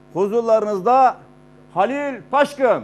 Huzurlarınızda Halil Taşkın.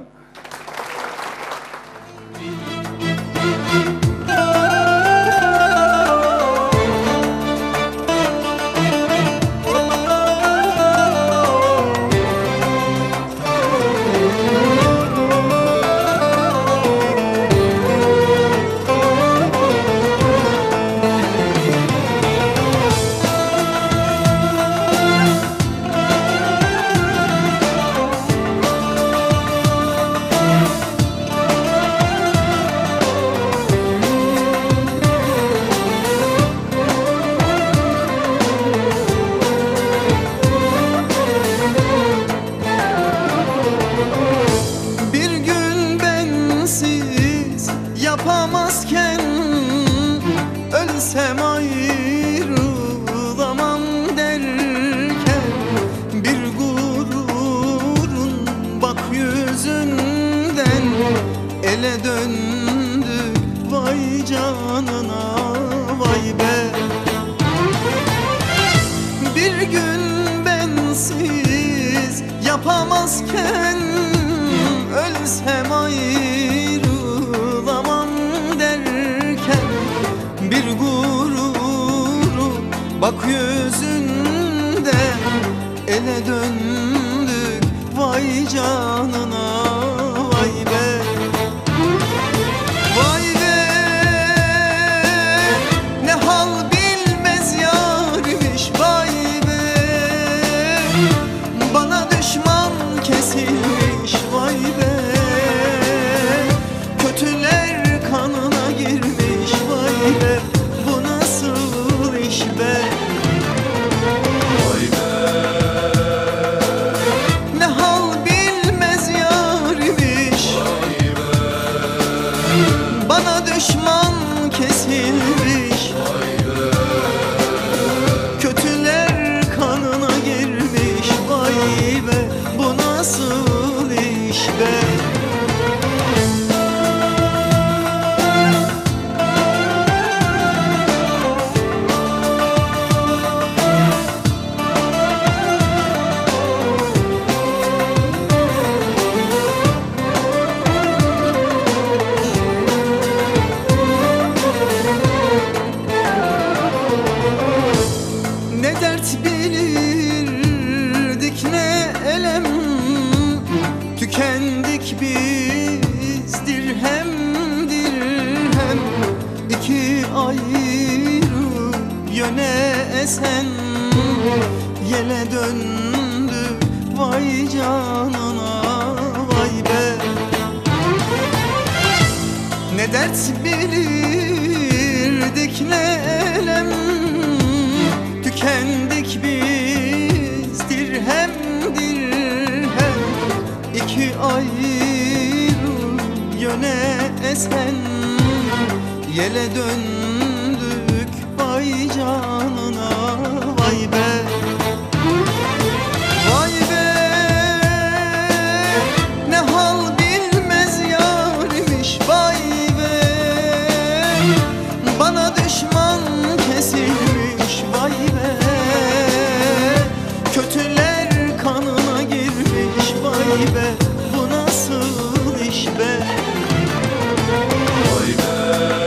Yapamazken ölsem ayrılamam derken bir gururun bak yüzünden ele döndü vay canına vay be. Bir gün bensiz yapamazken ölsem ayrılamam derken bir gururu bak yüzünden ele döndük vay canına vay be. Vay be ne hal bilmez yarmış vay be. Bana düşman kesilmiş vay be. Kötüler kanına girmiş vay be. Bu nasıl iş be? Vay be ne hal bilmez yarmış vay be. Bana düşman kesilmiş vay be. Kötüler kanına girmiş vay be. Bu nasıl iş be? Ne dert bilirdik ne elem, tükendik biz dirhem dirhem. İki ayrı yöne esen yele döndü vay canına vay be. Ne dert bilirdik ne elem, tükendik biz dirhem dirhem. İki ayrı yöne esen yele döndük vay canına vay be. Vay be ne hal bilmez yarmış vay be. Bana düşman kesilmiş vay be. Kötüler kanına girmiş vay be. Bu nasıl iş be? Vay be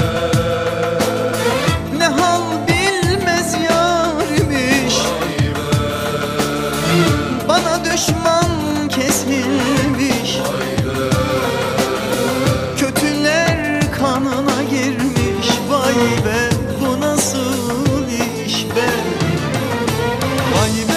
ne hal bilmez yarmış vay be. Bana düşman kesilmiş vay be. Kötüler kanına girmiş vay be. Bu nasıl iş be? Vay be